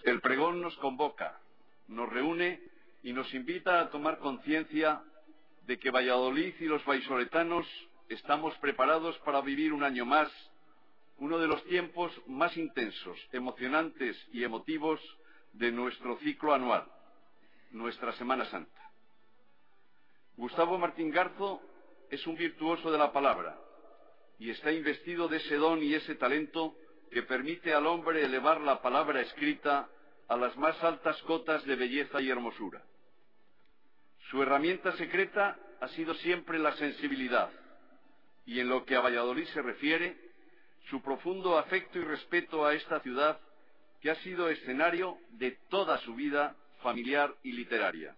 El pregón nos convoca, nos reúne y nos invita a tomar conciencia de que Valladolid y los vallisoletanos estamos preparados para vivir un año más, uno de los tiempos más intensos, emocionantes y emotivos de nuestro ciclo anual, nuestra Semana Santa. Gustavo Martín Garzo es un virtuoso de la palabra y está investido de ese don y ese talento que permite al hombre elevar la palabra escrita a las más altas cotas de belleza y hermosura. Su herramienta secreta ha sido siempre la sensibilidad y, en lo que a Valladolid se refiere, su profundo afecto y respeto a esta ciudad que ha sido escenario de toda su vida familiar y literaria.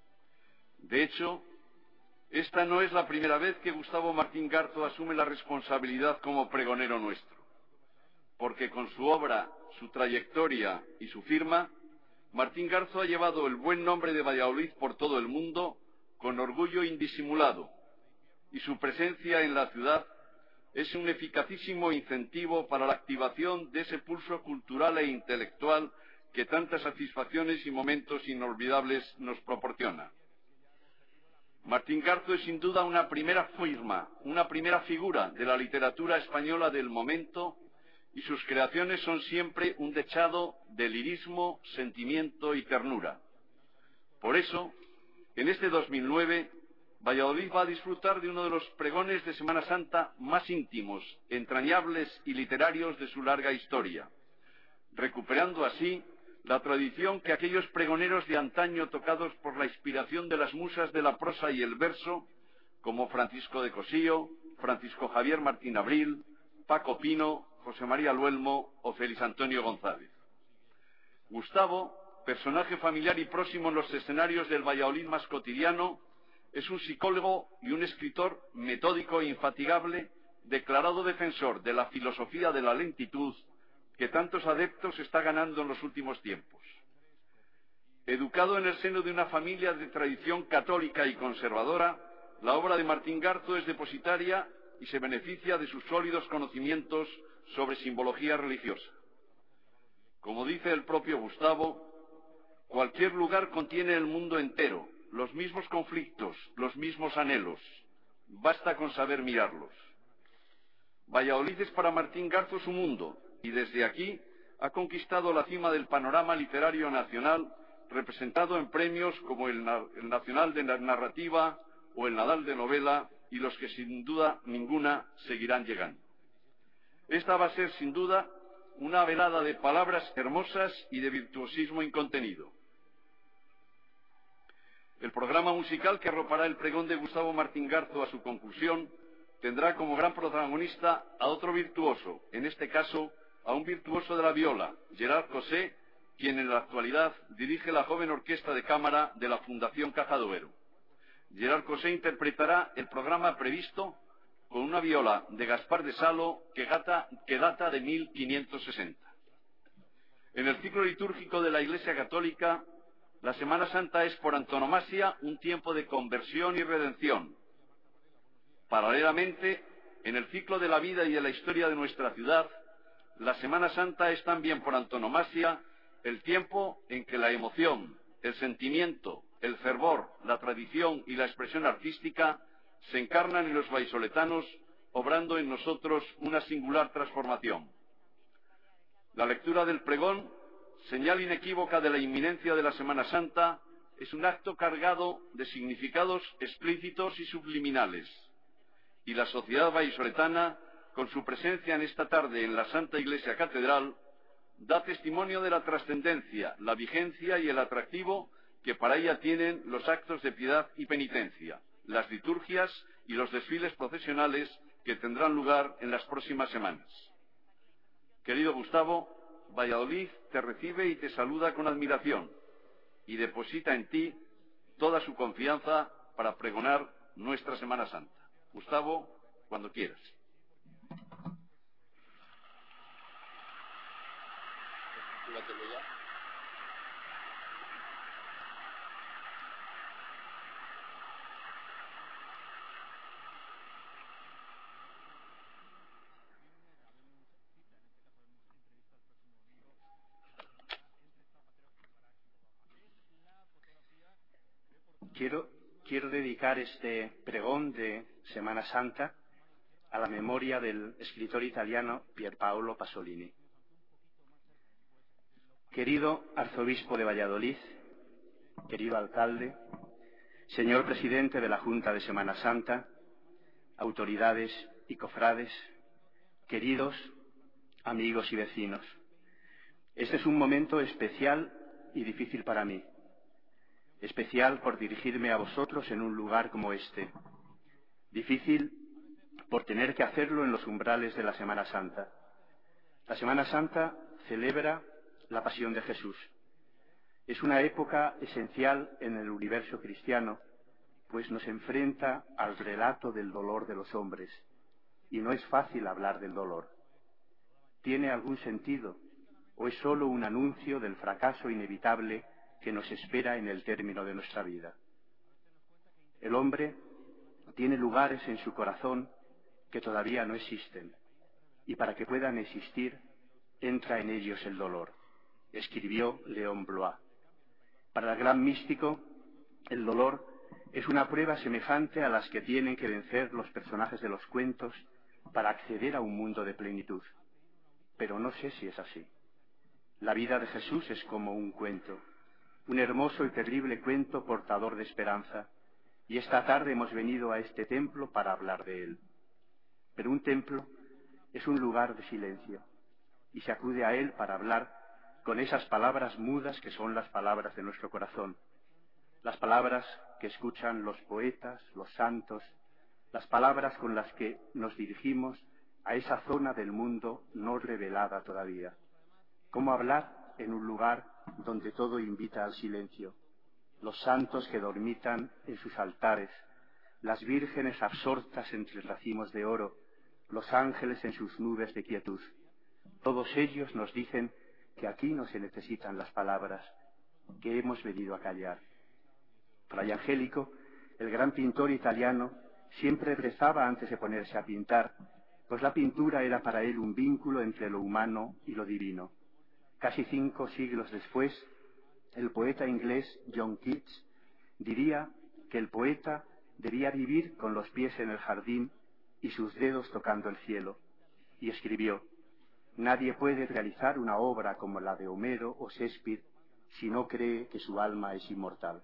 De hecho, esta no es la primera vez que Gustavo Martín Garzo asume la responsabilidad como pregonero nuestro, porque con su obra, su trayectoria y su firma, Martín Garzo ha llevado el buen nombre de Valladolid por todo el mundo con orgullo indisimulado, y su presencia en la ciudad es un eficacísimo incentivo para la activación de ese pulso cultural e intelectual que tantas satisfacciones y momentos inolvidables nos proporciona. Martín Garzo es sin duda una primera firma, una primera figura de la literatura española del momento, y sus creaciones son siempre un dechado de lirismo, sentimiento y ternura. Por eso, en este 2009, Valladolid va a disfrutar de uno de los pregones de Semana Santa más íntimos, entrañables y literarios de su larga historia, recuperando así la tradición que aquellos pregoneros de antaño, tocados por la inspiración de las musas de la prosa y el verso, como Francisco de Cossío, Francisco Javier Martín Abril, Paco Pino, José María Luelmo o Félix Antonio González. Gustavo, personaje familiar y próximo en los escenarios del Valladolid más cotidiano, es un psicólogo y un escritor metódico e infatigable, declarado defensor de la filosofía de la lentitud que tantos adeptos está ganando en los últimos tiempos. Educado en el seno de una familia de tradición católica y conservadora, la obra de Martín Garzo es depositaria y se beneficia de sus sólidos conocimientos sobre simbología religiosa. Como dice el propio Gustavo, cualquier lugar contiene el mundo entero, los mismos conflictos, los mismos anhelos. Basta con saber mirarlos. Valladolid es para Martín Garzo su mundo, y desde aquí ha conquistado la cima del panorama literario nacional, representado en premios como el Nacional de Narrativa o el Nadal de Novela, y los que sin duda ninguna seguirán llegando. Esta va a ser sin duda una velada de palabras hermosas y de virtuosismo incontenido. El programa musical que arropará el pregón de Gustavo Martín Garzo a su conclusión tendrá como gran protagonista a otro virtuoso, en este caso a un virtuoso de la viola, Gerard Cosé, quien en la actualidad dirige la joven orquesta de cámara de la Fundación Caja Duero. Gerard Cosé interpretará el programa previsto con una viola de Gaspar de Salo que data de 1560. En el ciclo litúrgico de la Iglesia Católica, la Semana Santa es por antonomasia un tiempo de conversión y redención. Paralelamente, en el ciclo de la vida y de la historia de nuestra ciudad, la Semana Santa es también por antonomasia el tiempo en que la emoción, el sentimiento, el fervor, la tradición y la expresión artística se encarnan en los vallisoletanos, obrando en nosotros una singular transformación. La lectura del pregón, señal inequívoca de la inminencia de la Semana Santa, es un acto cargado de significados explícitos y subliminales, y la sociedad vallisoletana, con su presencia en esta tarde en la Santa Iglesia Catedral, da testimonio de la trascendencia, la vigencia y el atractivo que para ella tienen los actos de piedad y penitencia, las liturgias y los desfiles procesionales que tendrán lugar en las próximas semanas. Querido Gustavo, Valladolid te recibe y te saluda con admiración y deposita en ti toda su confianza para pregonar nuestra Semana Santa. Gustavo, cuando quieras. Quiero dedicar este pregón de Semana Santa a la memoria del escritor italiano Pierpaolo Pasolini. Querido arzobispo de Valladolid, querido alcalde, señor presidente de la Junta de Semana Santa, autoridades y cofrades, queridos amigos y vecinos, este es un momento especial y difícil para mí. Especial por dirigirme a vosotros en un lugar como este. Difícil por tener que hacerlo en los umbrales de la Semana Santa. La Semana Santa celebra la pasión de Jesús. Es una época esencial en el universo cristiano, pues nos enfrenta al relato del dolor de los hombres, y no es fácil hablar del dolor. ¿Tiene algún sentido o es solo un anuncio del fracaso inevitable que nos espera en el término de nuestra vida? El hombre tiene lugares en su corazón que todavía no existen, y para que puedan existir, entra en ellos el dolor, escribió Léon Bloy. Para el gran místico, el dolor es una prueba semejante a las que tienen que vencer los personajes de los cuentos para acceder a un mundo de plenitud. Pero no sé si es así. La vida de Jesús es como un cuento, un hermoso y terrible cuento portador de esperanza, y esta tarde hemos venido a este templo para hablar de él. Pero un templo es un lugar de silencio, y se acude a él para hablar con esas palabras mudas que son las palabras de nuestro corazón, las palabras que escuchan los poetas, los santos, las palabras con las que nos dirigimos a esa zona del mundo no revelada todavía. ¿Cómo hablar en un lugar donde todo invita al silencio? Los santos que dormitan en sus altares, las vírgenes absortas entre racimos de oro, los ángeles en sus nubes de quietud. Todos ellos nos dicen que aquí no se necesitan las palabras, que hemos venido a callar. Fray Angélico, el gran pintor italiano, siempre rezaba antes de ponerse a pintar, pues la pintura era para él un vínculo entre lo humano y lo divino. Casi 5 siglos después, el poeta inglés John Keats diría que el poeta debía vivir con los pies en el jardín y sus dedos tocando el cielo, y escribió: «Nadie puede realizar una obra como la de Homero o Shakespeare si no cree que su alma es inmortal».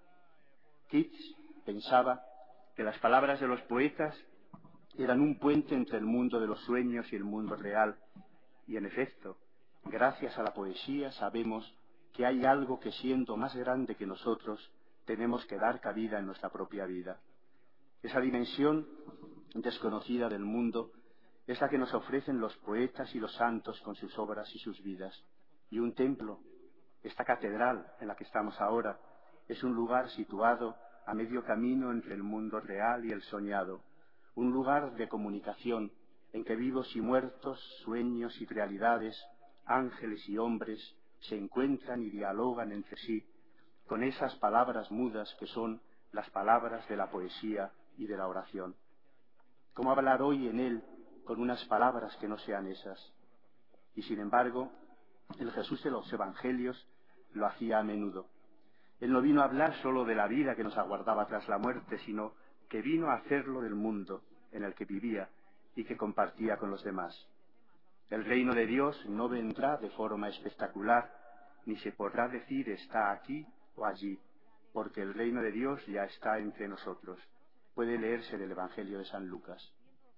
Keats pensaba que las palabras de los poetas eran un puente entre el mundo de los sueños y el mundo real, y en efecto, gracias a la poesía sabemos que hay algo que, siendo más grande que nosotros, tenemos que dar cabida en nuestra propia vida. Esa dimensión desconocida del mundo es la que nos ofrecen los poetas y los santos con sus obras y sus vidas. Y un templo, esta catedral en la que estamos ahora, es un lugar situado a medio camino entre el mundo real y el soñado, un lugar de comunicación en que vivos y muertos, sueños y realidades, ángeles y hombres se encuentran y dialogan entre sí con esas palabras mudas que son las palabras de la poesía y de la oración. ¿Cómo hablar hoy en él con unas palabras que no sean esas? Y sin embargo, el Jesús de los Evangelios lo hacía a menudo. Él no vino a hablar solo de la vida que nos aguardaba tras la muerte, sino que vino a hacerlo del mundo en el que vivía y que compartía con los demás. El reino de Dios no vendrá de forma espectacular, ni se podrá decir está aquí o allí, porque el reino de Dios ya está entre nosotros. Puede leerse del Evangelio de San Lucas.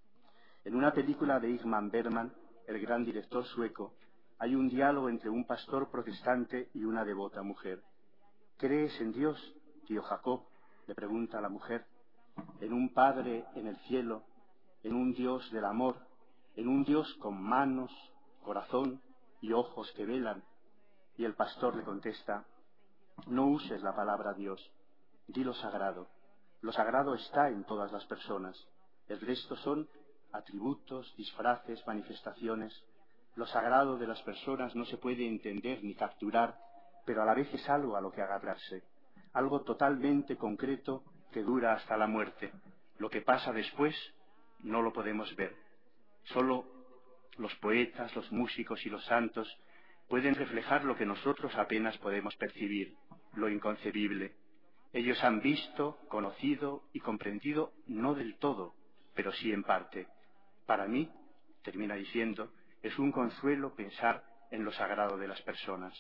En una película de Ingmar Bergman, el gran director sueco, hay un diálogo entre un pastor protestante y una devota mujer. ¿Crees en Dios, tío Jacob?, le pregunta a la mujer. ¿En un Padre en el cielo, en un Dios del amor, en un Dios con manos, corazón y ojos que velan? Y el pastor le contesta: no uses la palabra Dios, di lo sagrado. Lo sagrado está en todas las personas. El resto son atributos, disfraces, manifestaciones. Lo sagrado de las personas no se puede entender ni capturar, pero a la vez es algo a lo que agarrarse, algo totalmente concreto que dura hasta la muerte. Lo que pasa después no lo podemos ver. Solo los poetas, los músicos y los santos pueden reflejar lo que nosotros apenas podemos percibir, lo inconcebible. Ellos han visto, conocido y comprendido no del todo, pero sí en parte. Para mí, termina diciendo, es un consuelo pensar en lo sagrado de las personas.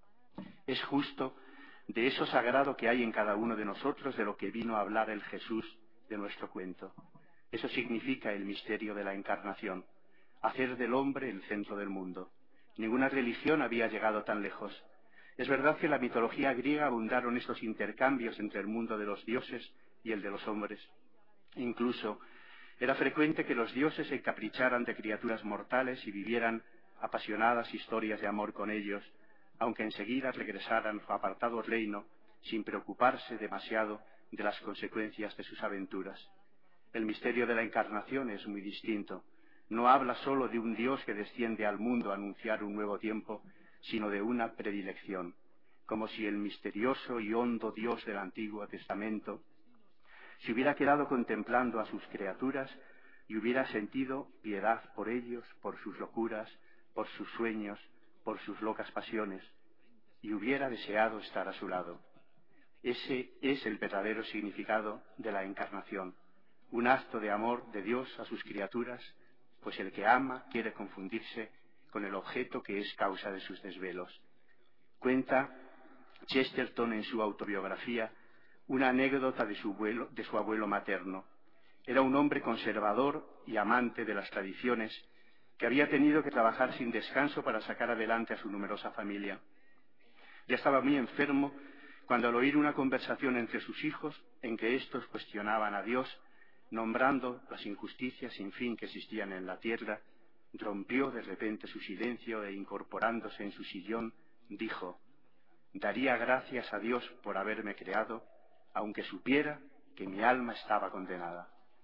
Es justo de eso sagrado que hay en cada uno de nosotros de lo que vino a hablar el Jesús de nuestro cuento. Eso significa el misterio de la encarnación, hacer del hombre el centro del mundo. Ninguna religión había llegado tan lejos. Es verdad que en la mitología griega abundaron estos intercambios entre el mundo de los dioses y el de los hombres. Incluso era frecuente que los dioses se encapricharan de criaturas mortales y vivieran apasionadas historias de amor con ellos, aunque enseguida regresaran a su apartado reino sin preocuparse demasiado de las consecuencias de sus aventuras. El misterio de la encarnación es muy distinto. No habla solo de un Dios que desciende al mundo a anunciar un nuevo tiempo, sino de una predilección, como si el misterioso y hondo Dios del Antiguo Testamento se hubiera quedado contemplando a sus criaturas y hubiera sentido piedad por ellos, por sus locuras, por sus sueños, por sus locas pasiones, y hubiera deseado estar a su lado. Ese es el verdadero significado de la encarnación, un acto de amor de Dios a sus criaturas, pues el que ama quiere confundirse con el objeto que es causa de sus desvelos. Cuenta Chesterton en su autobiografía una anécdota de su abuelo materno. Era un hombre conservador y amante de las tradiciones que había tenido que trabajar sin descanso para sacar adelante a su numerosa familia. Ya estaba muy enfermo cuando, al oír una conversación entre sus hijos en que éstos cuestionaban a Dios, nombrando las injusticias sin fin que existían en la tierra, rompió de repente su silencio e incorporándose en su sillón, dijo: «Daría gracias a Dios por haberme creado, aunque supiera que mi alma estaba condenada».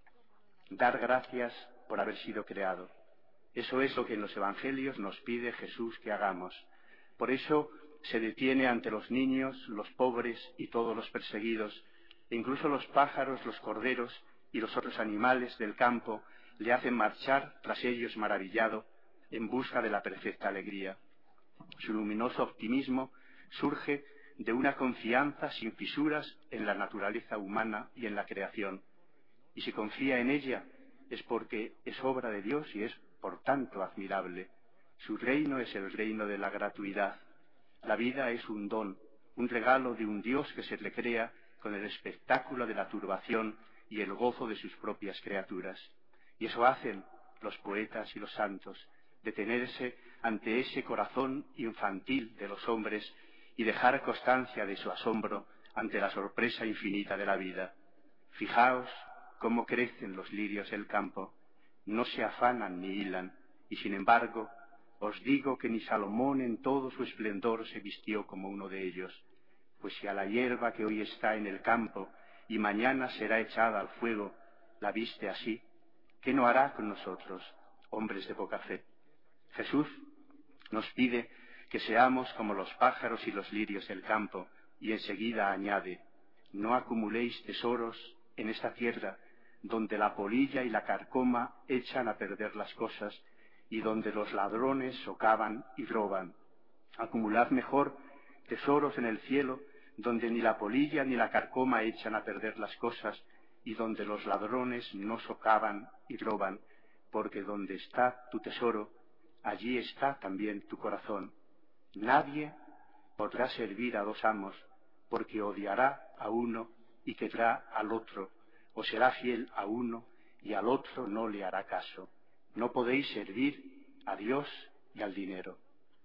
Dar gracias por haber sido creado. Eso es lo que en los Evangelios nos pide Jesús que hagamos. Por eso se detiene ante los niños, los pobres y todos los perseguidos, e incluso los pájaros, los corderos y los otros animales del campo le hacen marchar tras ellos maravillado en busca de la perfecta alegría. Su luminoso optimismo surge de una confianza sin fisuras en la naturaleza humana y en la creación. Y si confía en ella es porque es obra de Dios y es, por tanto, admirable. Su reino es el reino de la gratuidad. La vida es un don, un regalo de un Dios que se recrea con el espectáculo de la turbación y el gozo de sus propias criaturas. Y eso hacen los poetas y los santos, detenerse ante ese corazón infantil de los hombres y dejar constancia de su asombro ante la sorpresa infinita de la vida. Fijaos cómo crecen los lirios del campo, no se afanan ni hilan, y sin embargo os digo que ni Salomón en todo su esplendor se vistió como uno de ellos. Pues si a la hierba que hoy está en el campo y mañana será echada al fuego, la viste así, ¿qué no hará con nosotros, hombres de poca fe? Jesús nos pide que seamos como los pájaros y los lirios del campo, y enseguida añade: no acumuléis tesoros en esta tierra, donde la polilla y la carcoma echan a perder las cosas, y donde los ladrones socavan y roban. Acumulad mejor tesoros en el cielo, donde ni la polilla ni la carcoma echan a perder las cosas, y donde los ladrones no socavan y roban, porque donde está tu tesoro, allí está también tu corazón. Nadie podrá servir a dos amos, porque odiará a uno y querrá al otro, o será fiel a uno y al otro no le hará caso. No podéis servir a Dios y al dinero.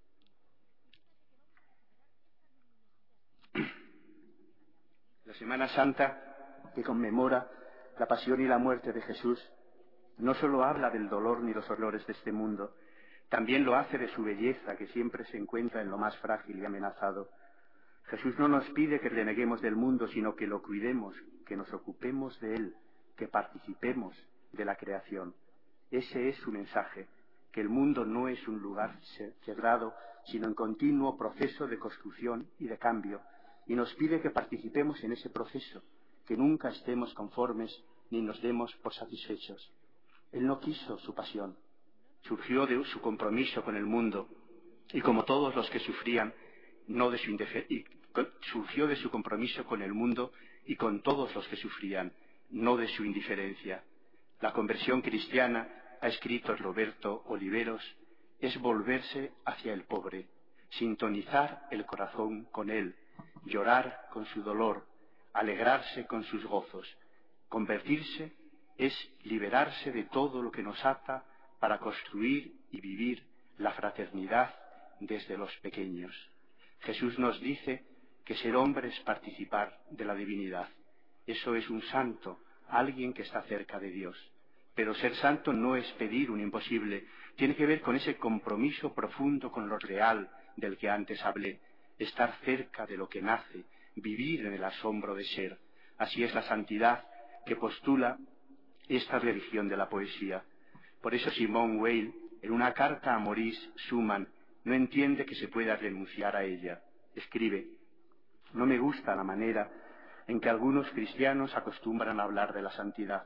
La Semana Santa, que conmemora la pasión y la muerte de Jesús, no solo habla del dolor ni los horrores de este mundo, también lo hace de su belleza, que siempre se encuentra en lo más frágil y amenazado. Jesús no nos pide que reneguemos del mundo, sino que lo cuidemos, que nos ocupemos de él, que participemos de la creación. Ese es su mensaje, que el mundo no es un lugar cerrado, sino en continuo proceso de construcción y de cambio, y nos pide que participemos en ese proceso, que nunca estemos conformes ni nos demos por satisfechos. Él no quiso su pasión, surgió de su compromiso con el mundo, y como todos los que sufrían, surgió de su compromiso con el mundo y con todos los que sufrían, no de su indiferencia. La conversión cristiana, ha escrito Roberto Oliveros, es volverse hacia el pobre, sintonizar el corazón con él, llorar con su dolor, alegrarse con sus gozos. Convertirse es liberarse de todo lo que nos ata para construir y vivir la fraternidad desde los pequeños. Jesús nos dice que ser hombre es participar de la divinidad. Eso es un santo, alguien que está cerca de Dios. Pero ser santo no es pedir un imposible, tiene que ver con ese compromiso profundo con lo real del que antes hablé, estar cerca de lo que nace, vivir en el asombro de ser. Así es la santidad que postula esta religión de la poesía. Por eso Simone Weil, en una carta a Maurice Schumann, no entiende que se pueda renunciar a ella. Escribe: no me gusta la manera en que algunos cristianos acostumbran a hablar de la santidad.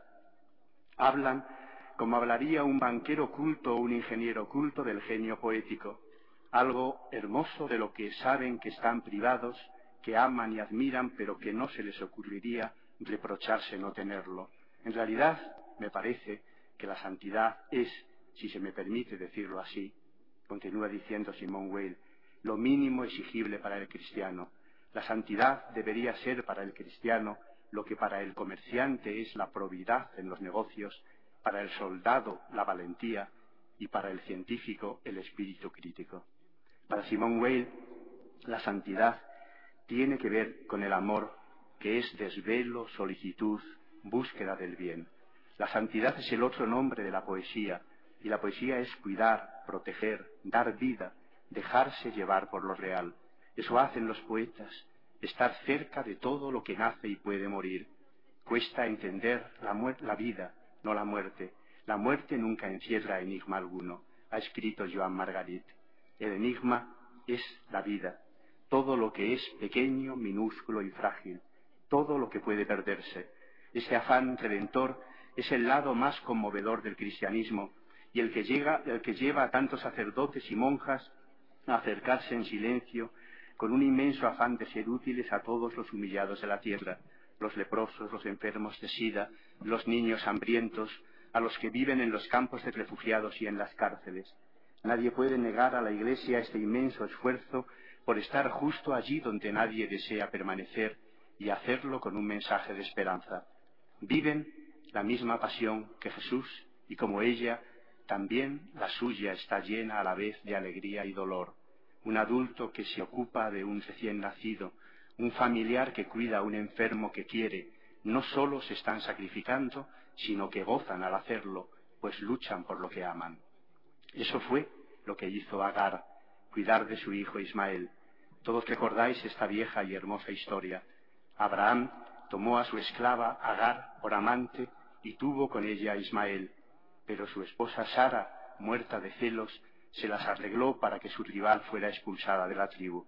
Hablan como hablaría un banquero culto o un ingeniero culto del genio poético, algo hermoso de lo que saben que están privados, que aman y admiran, pero que no se les ocurriría reprocharse no tenerlo. En realidad, me parece que la santidad es, si se me permite decirlo así, continúa diciendo Simone Weil, lo mínimo exigible para el cristiano. La santidad debería ser para el cristiano lo que para el comerciante es la probidad en los negocios, para el soldado la valentía y para el científico el espíritu crítico. Para Simone Weil, la santidad tiene que ver con el amor, que es desvelo, solicitud, búsqueda del bien. La santidad es el otro nombre de la poesía, y la poesía es cuidar, proteger, dar vida, dejarse llevar por lo real. Eso hacen los poetas, estar cerca de todo lo que nace y puede morir. Cuesta entender la vida, no la muerte. La muerte nunca encierra enigma alguno, ha escrito Joan Margarit. El enigma es la vida, todo lo que es pequeño, minúsculo y frágil, todo lo que puede perderse. Ese afán redentor es el lado más conmovedor del cristianismo y el que lleva a tantos sacerdotes y monjas a acercarse en silencio con un inmenso afán de ser útiles a todos los humillados de la tierra, los leprosos, los enfermos de sida, los niños hambrientos, a los que viven en los campos de refugiados y en las cárceles. Nadie puede negar a la Iglesia este inmenso esfuerzo por estar justo allí donde nadie desea permanecer y hacerlo con un mensaje de esperanza. Viven la misma pasión que Jesús y como ella, también la suya está llena a la vez de alegría y dolor. Un adulto que se ocupa de un recién nacido, un familiar que cuida a un enfermo que quiere, no solo se están sacrificando, sino que gozan al hacerlo, pues luchan por lo que aman. Eso fue lo que hizo Agar, cuidar de su hijo Ismael. Todos recordáis esta vieja y hermosa historia. Abraham tomó a su esclava Agar por amante y tuvo con ella a Ismael, pero su esposa Sara, muerta de celos, se las arregló para que su rival fuera expulsada de la tribu.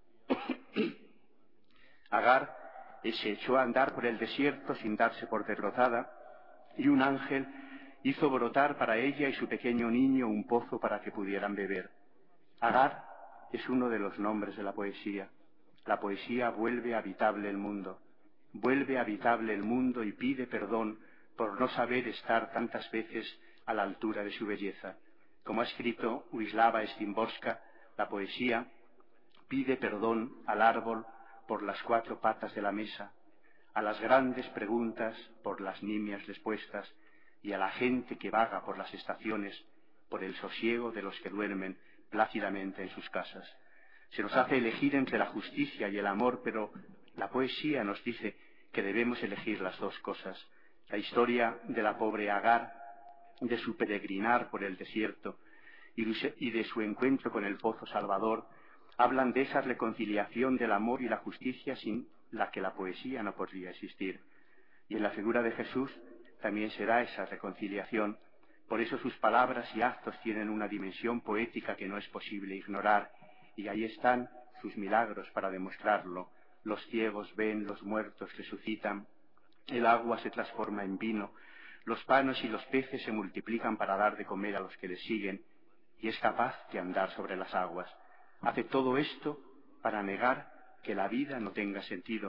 Agar se echó a andar por el desierto sin darse por derrotada, y un ángel hizo brotar para ella y su pequeño niño un pozo para que pudieran beber. Agar es uno de los nombres de la poesía. La poesía vuelve habitable el mundo. Vuelve habitable el mundo y pide perdón por no saber estar tantas veces a la altura de su belleza. Como ha escrito Wisława Szymborska, la poesía pide perdón al árbol por las 4 patas de la mesa, a las grandes preguntas por las nimias respuestas y a la gente que vaga por las estaciones por el sosiego de los que duermen plácidamente en sus casas. Se nos hace elegir entre la justicia y el amor, pero la poesía nos dice que debemos elegir las dos cosas. La historia de la pobre Agar, de su peregrinar por el desierto y de su encuentro con el pozo salvador, hablan de esa reconciliación del amor y la justicia sin la que la poesía no podría existir. Y en la figura de Jesús también será esa reconciliación. Por eso sus palabras y actos tienen una dimensión poética que no es posible ignorar, y ahí están sus milagros para demostrarlo. Los ciegos ven, los muertos resucitan, el agua se transforma en vino, los panes y los peces se multiplican para dar de comer a los que les siguen, y es capaz de andar sobre las aguas. Hace todo esto para negar que la vida no tenga sentido,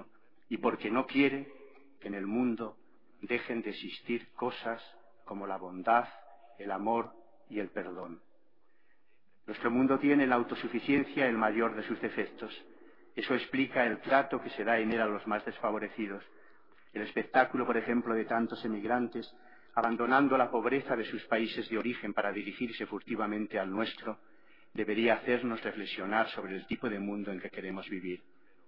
y porque no quiere que en el mundo dejen de existir cosas como la bondad, el amor y el perdón. Nuestro mundo tiene en la autosuficiencia el mayor de sus defectos. Eso explica el trato que se da en él a los más desfavorecidos. El espectáculo, por ejemplo, de tantos emigrantes abandonando la pobreza de sus países de origen para dirigirse furtivamente al nuestro, debería hacernos reflexionar sobre el tipo de mundo en que queremos vivir.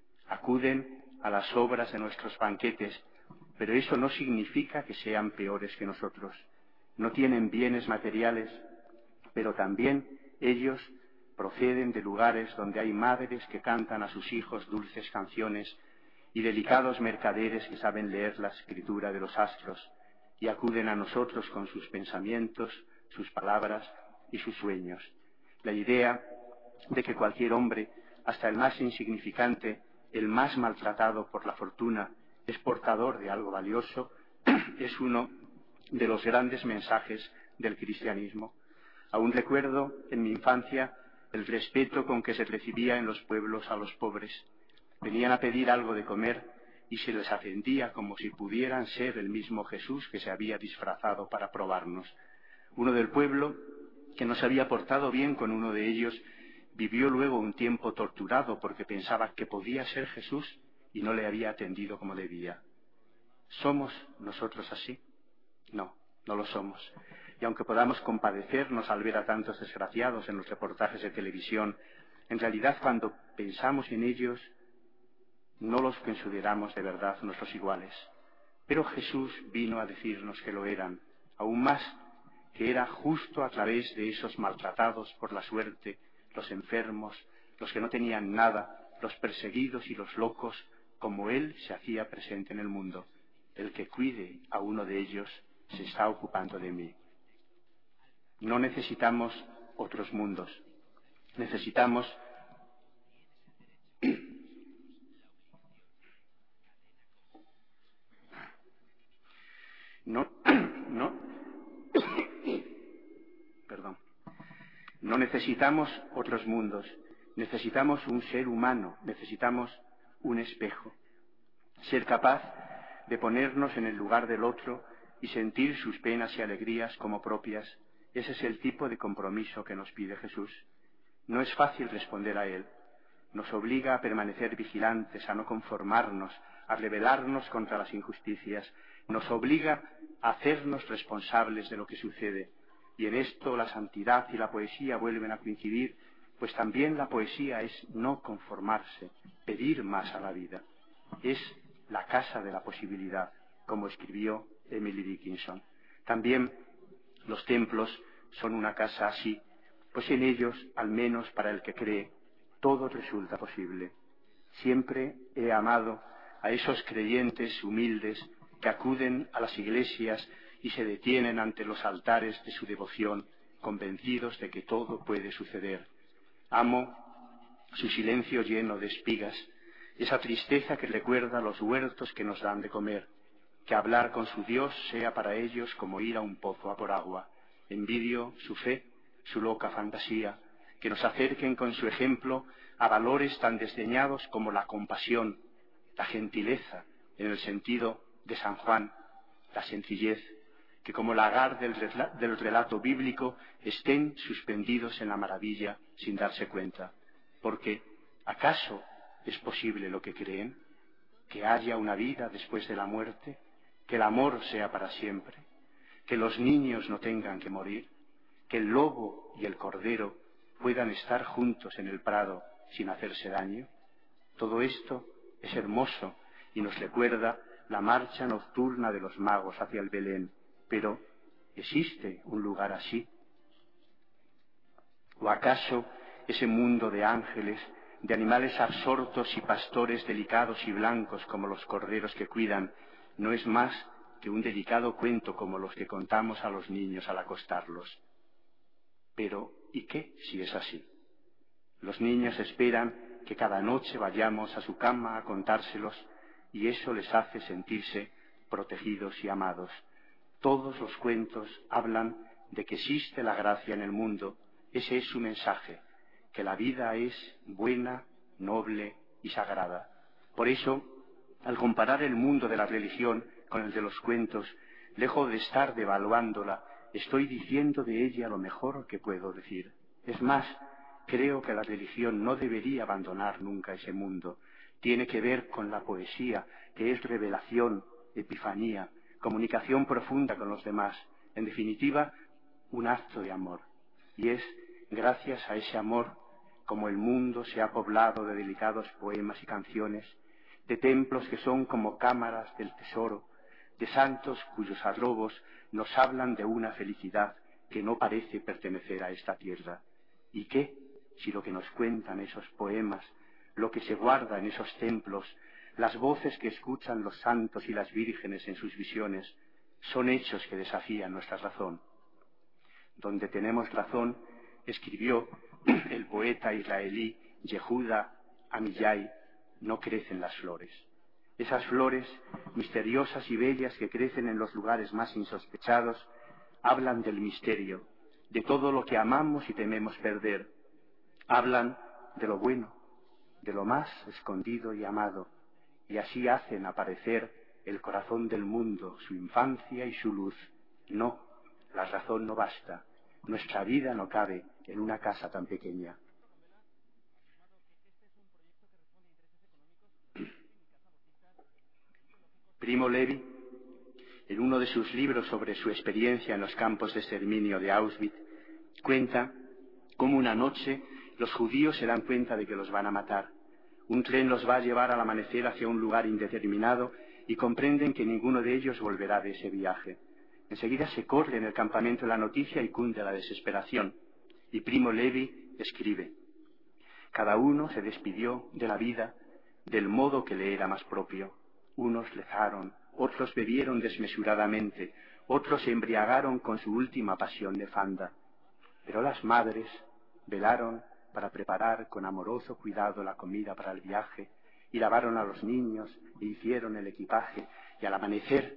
Acuden a las obras de nuestros banquetes, pero eso no significa que sean peores que nosotros. No tienen bienes materiales, pero también ellos proceden de lugares donde hay madres que cantan a sus hijos dulces canciones y delicados mercaderes que saben leer la escritura de los astros y acuden a nosotros con sus pensamientos, sus palabras y sus sueños. La idea de que cualquier hombre, hasta el más insignificante, el más maltratado por la fortuna, es portador de algo valioso, es uno de los grandes mensajes del cristianismo. Aún recuerdo en mi infancia el respeto con que se recibía en los pueblos a los pobres. Venían a pedir algo de comer y se les atendía como si pudieran ser el mismo Jesús que se había disfrazado para probarnos. Uno del pueblo, que no se había portado bien con uno de ellos, vivió luego un tiempo torturado porque pensaba que podía ser Jesús y no le había atendido como debía. ¿Somos nosotros así? No, no lo somos. Y aunque podamos compadecernos al ver a tantos desgraciados en los reportajes de televisión, en realidad cuando pensamos en ellos, no los consideramos de verdad nuestros iguales. Pero Jesús vino a decirnos que lo eran, aún más, que era justo a través de esos maltratados por la suerte, los enfermos, los que no tenían nada, los perseguidos y los locos, como Él se hacía presente en el mundo. El que cuide a uno de ellos se está ocupando de mí. No necesitamos otros mundos. Necesitamos No necesitamos otros mundos, necesitamos un ser humano, necesitamos un espejo. Ser capaz de ponernos en el lugar del otro y sentir sus penas y alegrías como propias, ese es el tipo de compromiso que nos pide Jesús. No es fácil responder a él. Nos obliga a permanecer vigilantes, a no conformarnos, a rebelarnos contra las injusticias. Nos obliga a hacernos responsables de lo que sucede. Y en esto la santidad y la poesía vuelven a coincidir, pues también la poesía es no conformarse, pedir más a la vida. Es la casa de la posibilidad, como escribió Emily Dickinson. También los templos son una casa así, pues en ellos, al menos para el que cree, todo resulta posible. Siempre he amado a esos creyentes humildes que acuden a las iglesias y se detienen ante los altares de su devoción, convencidos de que todo puede suceder. Amo su silencio lleno de espigas, esa tristeza que recuerda los huertos que nos dan de comer, que hablar con su Dios sea para ellos como ir a un pozo a por agua. Envidio su fe, su loca fantasía, que nos acerquen con su ejemplo a valores tan desdeñados como la compasión, la gentileza, en el sentido de San Juan, la sencillez, que como lagar del relato bíblico estén suspendidos en la maravilla sin darse cuenta. Porque, ¿acaso es posible lo que creen? ¿Que haya una vida después de la muerte? ¿Que el amor sea para siempre? ¿Que los niños no tengan que morir? ¿Que el lobo y el cordero puedan estar juntos en el prado sin hacerse daño? Todo esto es hermoso y nos recuerda la marcha nocturna de los magos hacia el Belén. Pero, ¿existe un lugar así? ¿O acaso ese mundo de ángeles, de animales absortos y pastores delicados y blancos como los corderos que cuidan, no es más que un delicado cuento como los que contamos a los niños al acostarlos? Pero, ¿y qué si es así? Los niños esperan que cada noche vayamos a su cama a contárselos y eso les hace sentirse protegidos y amados. Todos los cuentos hablan de que existe la gracia en el mundo. Ese es su mensaje, que la vida es buena, noble y sagrada. Por eso, Al comparar el mundo de la religión con el de los cuentos, lejos de estar devaluándola, estoy diciendo de ella lo mejor que puedo decir. Es más, creo que la religión no debería abandonar nunca ese mundo. Tiene que ver con la poesía, que es revelación, epifanía, comunicación profunda con los demás. En definitiva, un acto de amor. Y es gracias a ese amor como el mundo se ha poblado de delicados poemas y canciones, de templos que son como cámaras del tesoro, de santos cuyos arrobos nos hablan de una felicidad que no parece pertenecer a esta tierra. ¿Y qué, si lo que nos cuentan esos poemas, lo que se guarda en esos templos, las voces que escuchan los santos y las vírgenes en sus visiones, son hechos que desafían nuestra razón? Donde tenemos razón, escribió el poeta israelí Yehuda Amillai, no crecen las flores. Esas flores, misteriosas y bellas que crecen en los lugares más insospechados, hablan del misterio, de todo lo que amamos y tememos perder. Hablan de lo bueno, de lo más escondido y amado, y así hacen aparecer el corazón del mundo, su infancia y su luz. No, la razón no basta. Nuestra vida no cabe en una casa tan pequeña. Primo Levi, en uno de sus libros sobre su experiencia en los campos de exterminio de Auschwitz, cuenta cómo una noche los judíos se dan cuenta de que los van a matar. Un tren los va a llevar al amanecer hacia un lugar indeterminado y comprenden que ninguno de ellos volverá de ese viaje. Enseguida se corre en el campamento la noticia y cunde la desesperación. Y Primo Levi escribe: cada uno se despidió de la vida del modo que le era más propio. Unos rezaron, otros bebieron desmesuradamente, otros se embriagaron con su última pasión nefanda. Pero las madres velaron para preparar con amoroso cuidado la comida para el viaje, y lavaron a los niños e hicieron el equipaje, y al amanecer,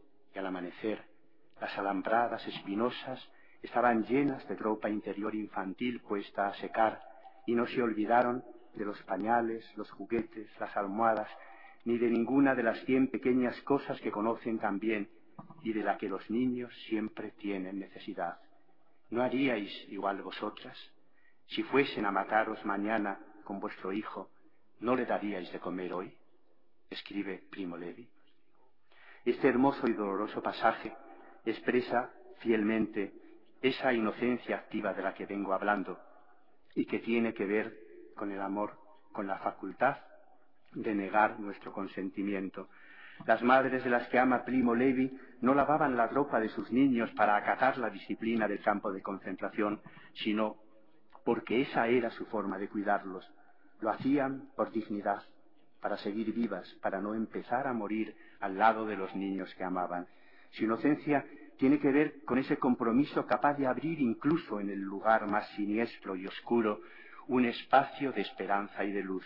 las alambradas espinosas estaban llenas de ropa interior infantil puesta a secar, y no se olvidaron de los pañales, los juguetes, las almohadas, ni de ninguna de las 100 pequeñas cosas que conocen tan bien y de la que los niños siempre tienen necesidad. ¿No haríais igual vosotras? Si fuesen a mataros mañana con vuestro hijo, ¿no le daríais de comer hoy? Escribe Primo Levi. Este hermoso y doloroso pasaje expresa fielmente esa inocencia activa de la que vengo hablando y que tiene que ver con el amor, con la facultad de negar nuestro consentimiento. Las madres de las que ama Primo Levi no lavaban la ropa de sus niños para acatar la disciplina del campo de concentración, sino porque esa era su forma de cuidarlos. Lo hacían por dignidad, para seguir vivas, para no empezar a morir al lado de los niños que amaban. Su inocencia tiene que ver con ese compromiso capaz de abrir incluso en el lugar más siniestro y oscuro un espacio de esperanza y de luz.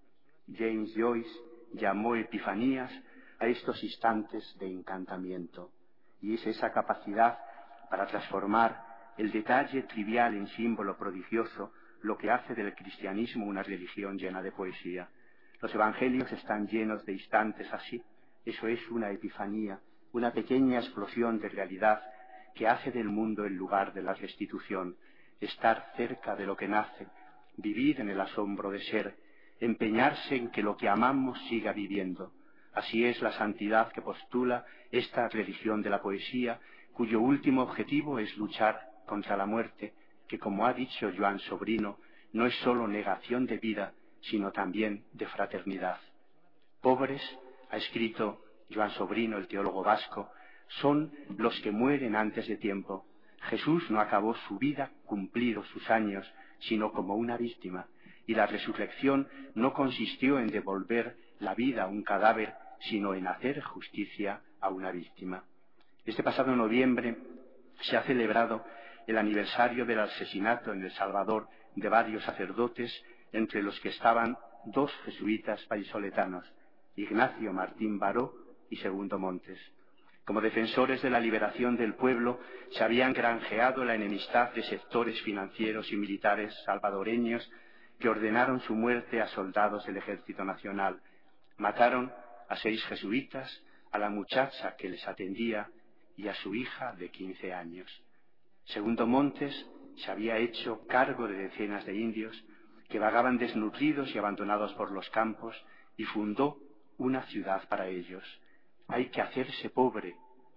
James Joyce llamó epifanías a estos instantes de encantamiento, y es esa capacidad para transformar el detalle trivial en símbolo prodigioso lo que hace del cristianismo una religión llena de poesía. Los evangelios están llenos de instantes así. Eso es una epifanía, una pequeña explosión de realidad que hace del mundo el lugar de la restitución, estar cerca de lo que nace, vivir en el asombro de ser, empeñarse en que lo que amamos siga viviendo. Así es la santidad que postula esta religión de la poesía, cuyo último objetivo es luchar contra la muerte, que, como ha dicho Joan Sobrino, no es sólo negación de vida, sino también de fraternidad. Pobres, ha escrito Joan Sobrino, el teólogo vasco, son los que mueren antes de tiempo. Jesús no acabó su vida cumplidos sus años, sino como una víctima, y la resurrección no consistió en devolver la vida a un cadáver, sino en hacer justicia a una víctima. Este pasado noviembre se ha celebrado el aniversario del asesinato en El Salvador de varios sacerdotes, entre los que estaban 2 jesuitas vallisoletanos, Ignacio Martín Baró y Segundo Montes. Como defensores de la liberación del pueblo, se habían granjeado la enemistad de sectores financieros y militares salvadoreños que ordenaron su muerte a soldados del Ejército Nacional. Mataron a 6 jesuitas, a la muchacha que les atendía y a su hija de 15 años. Segundo Montes se había hecho cargo de decenas de indios que vagaban desnutridos y abandonados por los campos y fundó una ciudad para ellos. Hay que hacerse pobre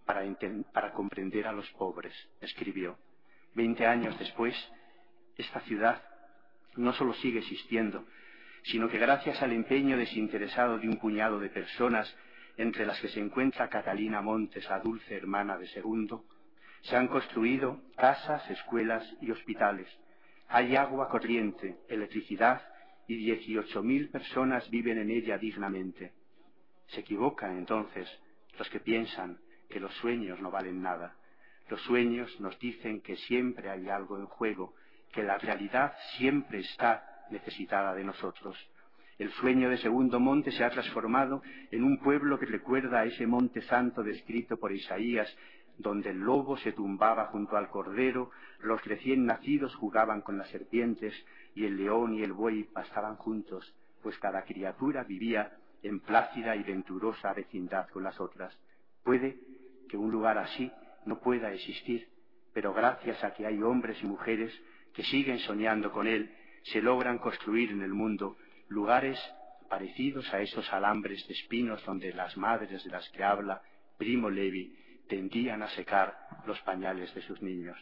para comprender a los pobres, escribió. 20 años después, esta ciudad no solo sigue existiendo, sino que gracias al empeño desinteresado de un puñado de personas, entre las que se encuentra Catalina Montes, la dulce hermana de Segundo, se han construido casas, escuelas y hospitales. Hay agua corriente, electricidad y 18.000 personas viven en ella dignamente. Se equivocan entonces los que piensan que los sueños no valen nada. Los sueños nos dicen que siempre hay algo en juego, que la realidad siempre está necesitada de nosotros. El sueño de Segundo Monte se ha transformado en un pueblo que recuerda a ese monte santo descrito por Isaías, donde el lobo se tumbaba junto al cordero, los recién nacidos jugaban con las serpientes y el león y el buey pastaban juntos, pues cada criatura vivía en plácida y venturosa vecindad con las otras. Puede que un lugar así no pueda existir, pero gracias a que hay hombres y mujeres que siguen soñando con él, se logran construir en el mundo lugares parecidos a esos alambres de espinos donde las madres de las que habla Primo Levi tendían a secar los pañales de sus niños.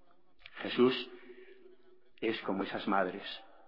Jesús es como esas madres.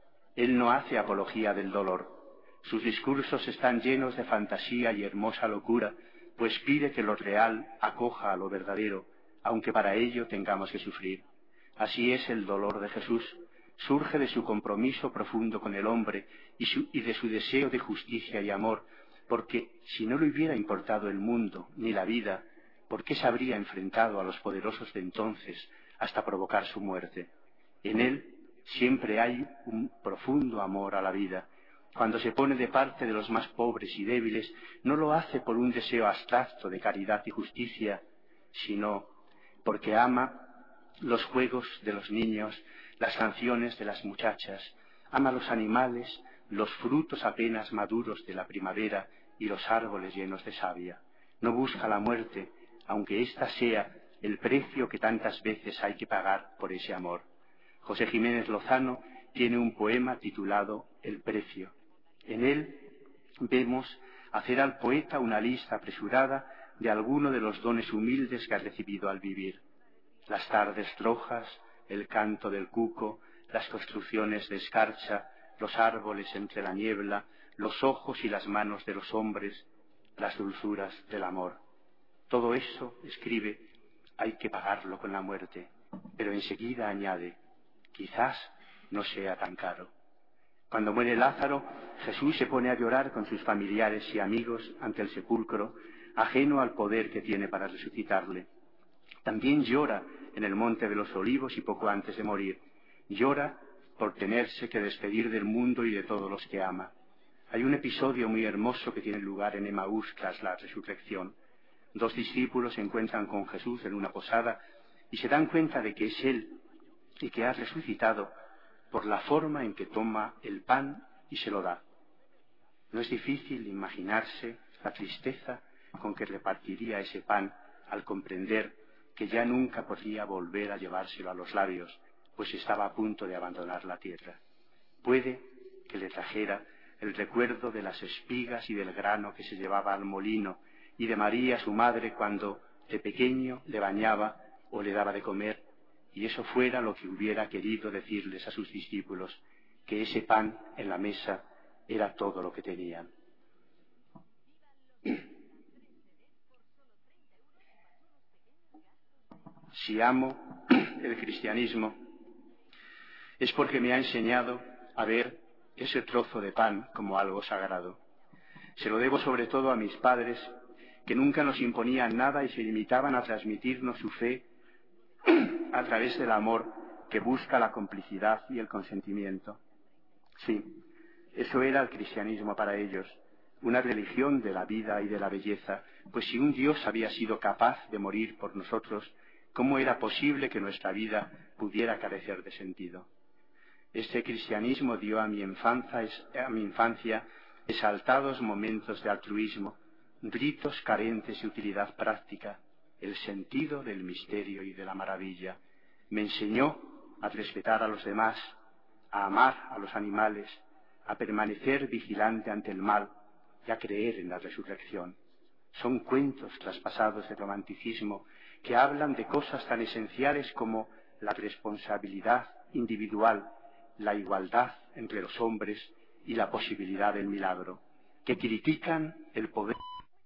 Él no hace apología del dolor. Sus discursos están llenos de fantasía y hermosa locura, pues pide que lo real acoja a lo verdadero, aunque para ello tengamos que sufrir. Así es el dolor de Jesús. Surge de su compromiso profundo con el hombre y de su deseo de justicia y amor, porque si no le hubiera importado el mundo ni la vida, ¿por qué se habría enfrentado a los poderosos de entonces hasta provocar su muerte? En él siempre hay un profundo amor a la vida. Cuando se pone de parte de los más pobres y débiles, no lo hace por un deseo abstracto de caridad y justicia, sino porque ama los juegos de los niños, las canciones de las muchachas, ama los animales, los frutos apenas maduros de la primavera y los árboles llenos de savia. No busca la muerte, aunque ésta sea el precio que tantas veces hay que pagar por ese amor. José Jiménez Lozano tiene un poema titulado El precio. En él vemos hacer al poeta una lista apresurada de alguno de los dones humildes que ha recibido al vivir. Las tardes rojas, el canto del cuco, las construcciones de escarcha, los árboles entre la niebla, los ojos y las manos de los hombres, las dulzuras del amor. Todo eso, escribe, hay que pagarlo con la muerte, pero enseguida añade, quizás no sea tan caro. Cuando muere Lázaro, Jesús se pone a llorar con sus familiares y amigos ante el sepulcro, ajeno al poder que tiene para resucitarle. También llora en el Monte de los Olivos y poco antes de morir. Llora por tenerse que despedir del mundo y de todos los que ama. Hay un episodio muy hermoso que tiene lugar en Emaús tras la resurrección. 2 discípulos se encuentran con Jesús en una posada y se dan cuenta de que es Él y que ha resucitado por la forma en que toma el pan y se lo da. No es difícil imaginarse la tristeza con que repartiría ese pan al comprender que ya nunca podría volver a llevárselo a los labios, pues estaba a punto de abandonar la tierra. Puede que le trajera el recuerdo de las espigas y del grano que se llevaba al molino, y de María, su madre, cuando de pequeño le bañaba o le daba de comer, y eso fuera lo que hubiera querido decirles a sus discípulos, que ese pan en la mesa era todo lo que tenían. Si amo el cristianismo, es porque me ha enseñado a ver ese trozo de pan como algo sagrado. Se lo debo sobre todo a mis padres, que nunca nos imponían nada y se limitaban a transmitirnos su fe a través del amor que busca la complicidad y el consentimiento. Sí, eso era el cristianismo para ellos, una religión de la vida y de la belleza, pues si un Dios había sido capaz de morir por nosotros, ¿cómo era posible que nuestra vida pudiera carecer de sentido? Este cristianismo dio a mi infancia exaltados momentos de altruismo, ritos carentes de utilidad práctica, el sentido del misterio y de la maravilla. Me enseñó a respetar a los demás, a amar a los animales, a permanecer vigilante ante el mal y a creer en la resurrección. Son cuentos traspasados de romanticismo que hablan de cosas tan esenciales como la responsabilidad individual, la igualdad entre los hombres y la posibilidad del milagro, que critican el poder.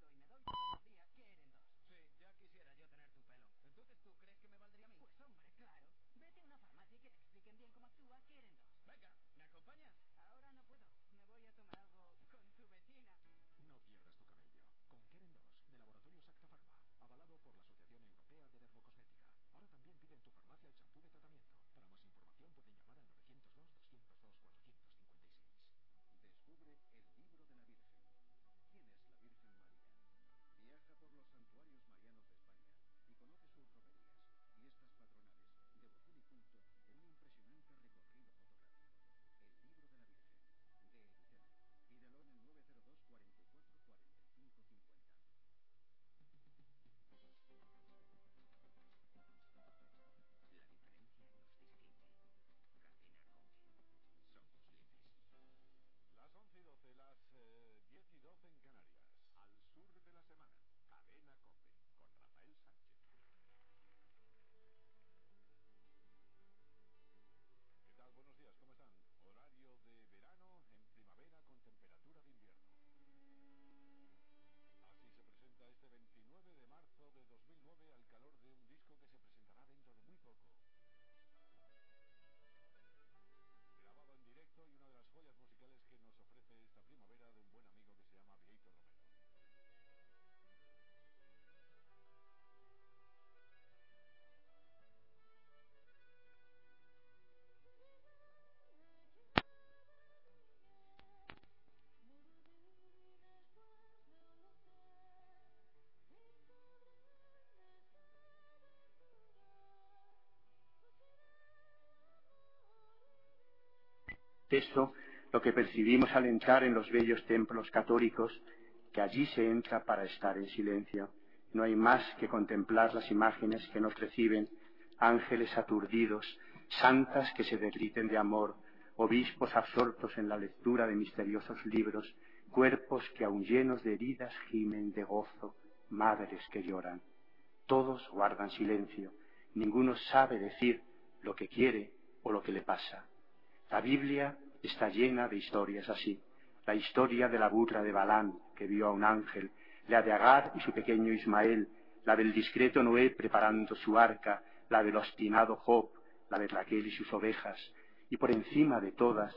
Esto lo que percibimos al entrar en los bellos templos católicos, que allí se entra para estar en silencio. No hay más que contemplar las imágenes que nos reciben, ángeles aturdidos, santas que se derriten de amor, obispos absortos en la lectura de misteriosos libros, cuerpos que aun llenos de heridas gimen de gozo, madres que lloran. Todos guardan silencio, ninguno sabe decir lo que quiere o lo que le pasa. La Biblia está llena de historias así. La historia de la burra de Balaam, que vio a un ángel, la de Agar y su pequeño Ismael, la del discreto Noé preparando su arca, la del obstinado Job, la de Raquel y sus ovejas, y por encima de todas,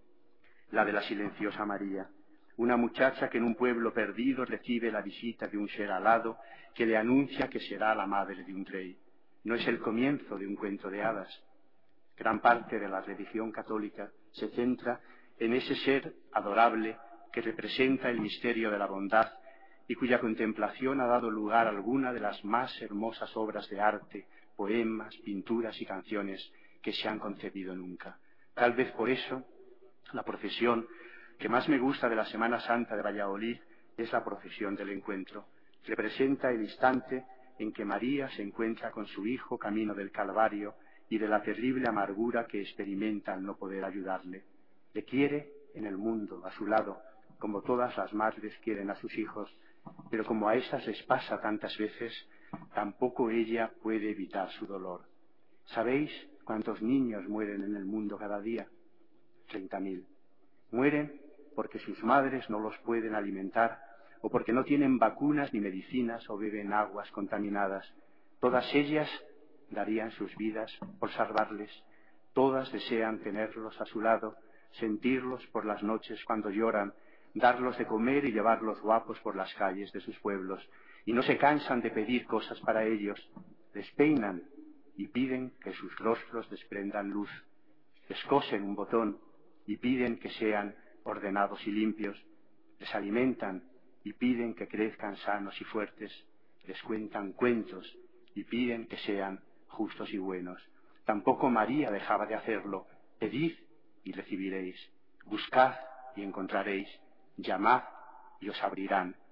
la de la silenciosa María, una muchacha que en un pueblo perdido recibe la visita de un ser alado que le anuncia que será la madre de un rey. No es el comienzo de un cuento de hadas. Gran parte de la religión católica se centra en ese ser adorable que representa el misterio de la bondad y cuya contemplación ha dado lugar a alguna de las más hermosas obras de arte, poemas, pinturas y canciones que se han concebido nunca. Tal vez por eso, la procesión que más me gusta de la Semana Santa de Valladolid es la procesión del encuentro. Representa el instante en que María se encuentra con su Hijo camino del Calvario y de la terrible amargura que experimenta al no poder ayudarle. Le quiere en el mundo, a su lado, como todas las madres quieren a sus hijos, pero como a esas les pasa tantas veces, tampoco ella puede evitar su dolor. ¿Sabéis cuántos niños mueren en el mundo cada día? 30.000. Mueren porque sus madres no los pueden alimentar, o porque no tienen vacunas ni medicinas o beben aguas contaminadas. Todas ellas darían sus vidas por salvarles. Todas desean tenerlos a su lado, sentirlos por las noches cuando lloran, darlos de comer y llevarlos guapos por las calles de sus pueblos. Y no se cansan de pedir cosas para ellos. Les peinan y piden que sus rostros desprendan luz. Les cosen un botón y piden que sean ordenados y limpios. Les alimentan y piden que crezcan sanos y fuertes. Les cuentan cuentos y piden que sean justos y buenos. Tampoco María dejaba de hacerlo. Pedid y recibiréis. Buscad y encontraréis. Llamad y os abrirán.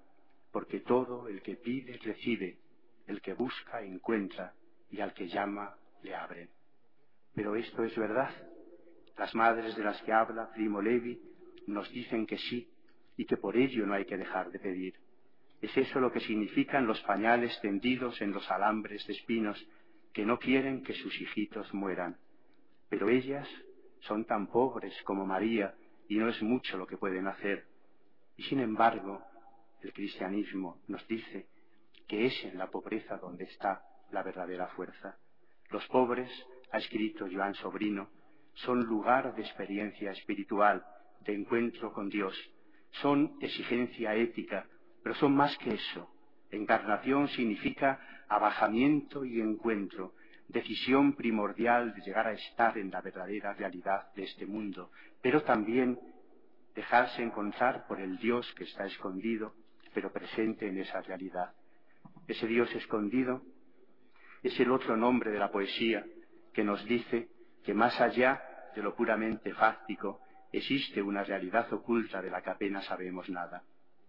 porque todo el que pide recibe, el que busca encuentra, y al que llama le abren. Pero esto es verdad. Las madres de las que habla Primo Levi nos dicen que sí, y que por ello no hay que dejar de pedir. Es eso lo que significan los pañales tendidos en los alambres de espinos, que no quieren que sus hijitos mueran. Pero ellas son tan pobres como María, y no es mucho lo que pueden hacer. Y sin embargo, el cristianismo nos dice que es en la pobreza donde está la verdadera fuerza. Los pobres, ha escrito Joan Sobrino, son lugar de experiencia espiritual, de encuentro con Dios. Son exigencia ética, pero son más que eso. Encarnación significa abajamiento y encuentro, decisión primordial de llegar a estar en la verdadera realidad de este mundo, pero también dejarse encontrar por el Dios que está escondido, pero presente en esa realidad. Ese Dios escondido es el otro nombre de la poesía que nos dice que más allá de lo puramente fáctico existe una realidad oculta de la que apenas sabemos nada.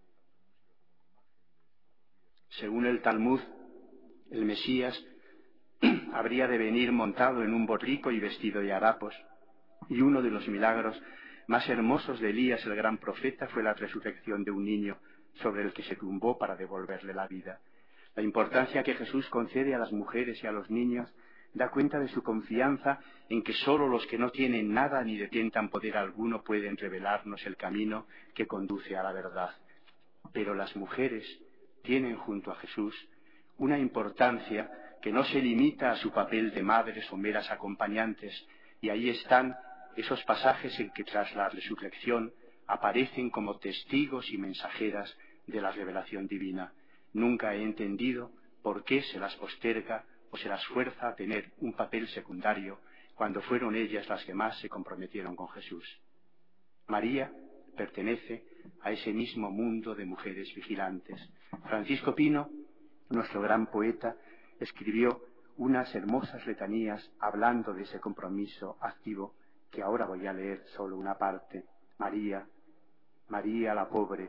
Según el Talmud, el Mesías habría de venir montado en un borrico y vestido de harapos, y uno de los milagros más hermosos de Elías, el gran profeta, fue la resurrección de un niño sobre el que se tumbó para devolverle la vida. La importancia que Jesús concede a las mujeres y a los niños da cuenta de su confianza en que sólo los que no tienen nada ni detentan poder alguno pueden revelarnos el camino que conduce a la verdad. Pero las mujeres tienen junto a Jesús una importancia que no se limita a su papel de madres o meras acompañantes, y ahí están esos pasajes en que tras la resurrección aparecen como testigos y mensajeras de la revelación divina. Nunca he entendido por qué se las posterga o se las fuerza a tener un papel secundario cuando fueron ellas las que más se comprometieron con Jesús. María pertenece a ese mismo mundo de mujeres vigilantes. Francisco Pino, nuestro gran poeta, escribió unas hermosas letanías hablando de ese compromiso activo, que ahora voy a leer solo una parte. María, María la pobre,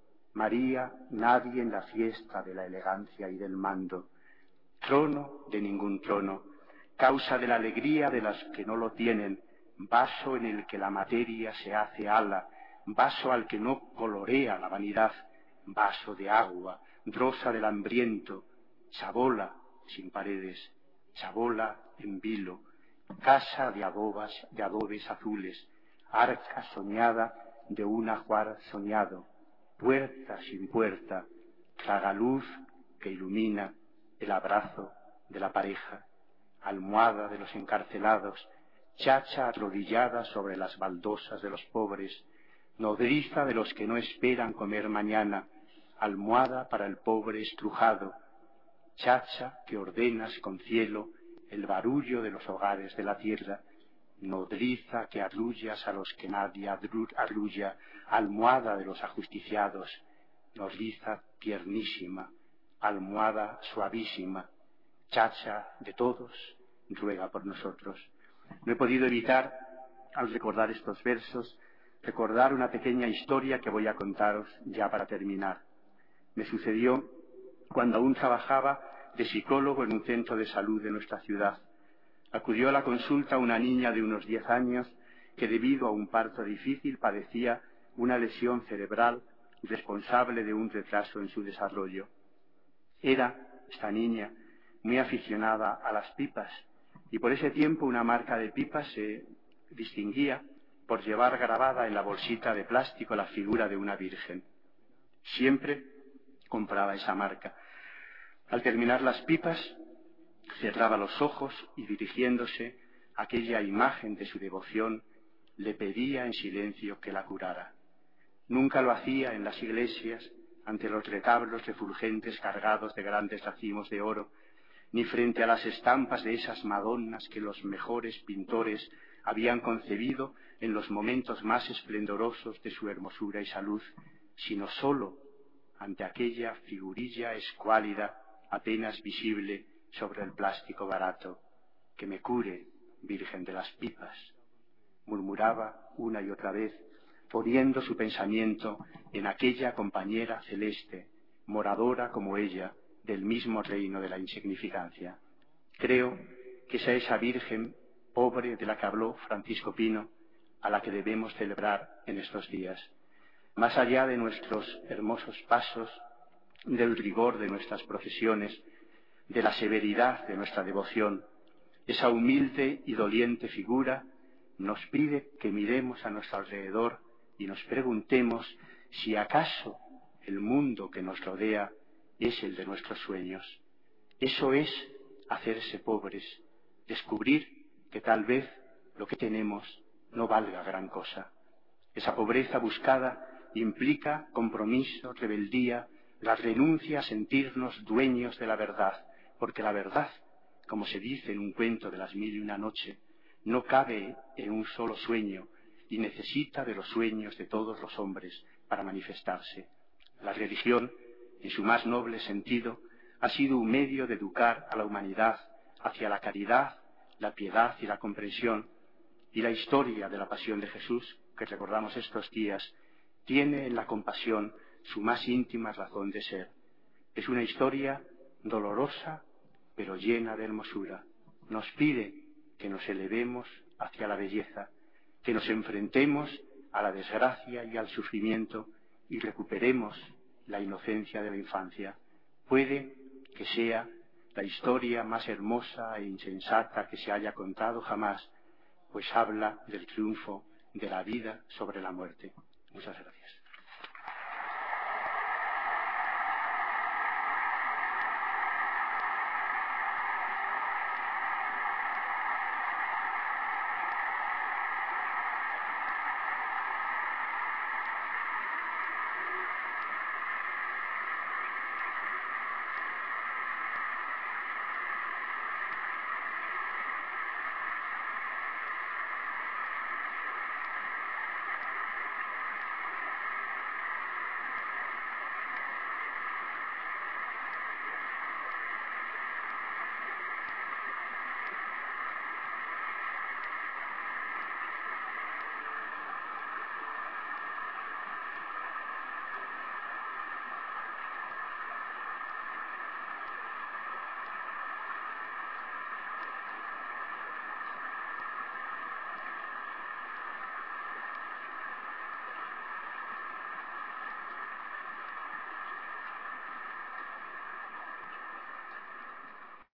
María nadie en la fiesta de la elegancia y del mando, trono de ningún trono, causa de la alegría de las que no lo tienen, vaso en el que la materia se hace ala, vaso al que no colorea la vanidad, vaso de agua, rosa del hambriento, chabola sin paredes, chabola en vilo, casa de adobes azules, arca soñada de un ajuar soñado, puerta sin puerta, tragaluz que ilumina el abrazo de la pareja, almohada de los encarcelados, chacha arrodillada sobre las baldosas de los pobres, nodriza de los que no esperan comer mañana, almohada para el pobre estrujado, chacha que ordenas con cielo el barullo de los hogares de la tierra, nodriza que arrullas a los que nadie arrulla, almohada de los ajusticiados, nodriza tiernísima, almohada suavísima, chacha de todos, ruega por nosotros. No he podido evitar, al recordar estos versos, recordar una pequeña historia que voy a contaros ya para terminar. Me sucedió cuando aún trabajaba de psicólogo en un centro de salud de nuestra ciudad. Acudió a la consulta una niña de unos 10 años que debido a un parto difícil padecía una lesión cerebral responsable de un retraso en su desarrollo. Era, esta niña, muy aficionada a las pipas, y por ese tiempo una marca de pipas se distinguía por llevar grabada en la bolsita de plástico la figura de una virgen. Siempre compraba esa marca. Al terminar las pipas, cerraba los ojos y dirigiéndose a aquella imagen de su devoción, le pedía en silencio que la curara. Nunca lo hacía en las iglesias, ante los retablos refulgentes cargados de grandes racimos de oro, ni frente a las estampas de esas Madonnas que los mejores pintores habían concebido en los momentos más esplendorosos de su hermosura y salud, sino sólo ante aquella figurilla escuálida apenas visible sobre el plástico barato. Que me cure, Virgen de las Pipas, murmuraba una y otra vez, poniendo su pensamiento en aquella compañera celeste moradora como ella del mismo reino de la insignificancia. Creo que es a esa Virgen pobre de la que habló Francisco Pino a la que debemos celebrar en estos días. Más allá de nuestros hermosos pasos, del rigor de nuestras procesiones, de la severidad de nuestra devoción, esa humilde y doliente figura nos pide que miremos a nuestro alrededor y nos preguntemos si acaso el mundo que nos rodea es el de nuestros sueños. Eso es hacerse pobres, descubrir que tal vez lo que tenemos no valga gran cosa. Esa pobreza buscada implica compromiso, rebeldía, la renuncia a sentirnos dueños de la verdad, porque la verdad, como se dice en un cuento de las 1001 noche, no cabe en un solo sueño y necesita de los sueños de todos los hombres para manifestarse. La religión, en su más noble sentido, ha sido un medio de educar a la humanidad hacia la caridad, la piedad y la comprensión, y la historia de la pasión de Jesús, que recordamos estos días, tiene en la compasión su más íntima razón de ser. Es una historia dolorosa, pero llena de hermosura. Nos pide que nos elevemos hacia la belleza, que nos enfrentemos a la desgracia y al sufrimiento y recuperemos la inocencia de la infancia. Puede que sea la historia más hermosa e insensata que se haya contado jamás, pues habla del triunfo de la vida sobre la muerte. Muchas gracias.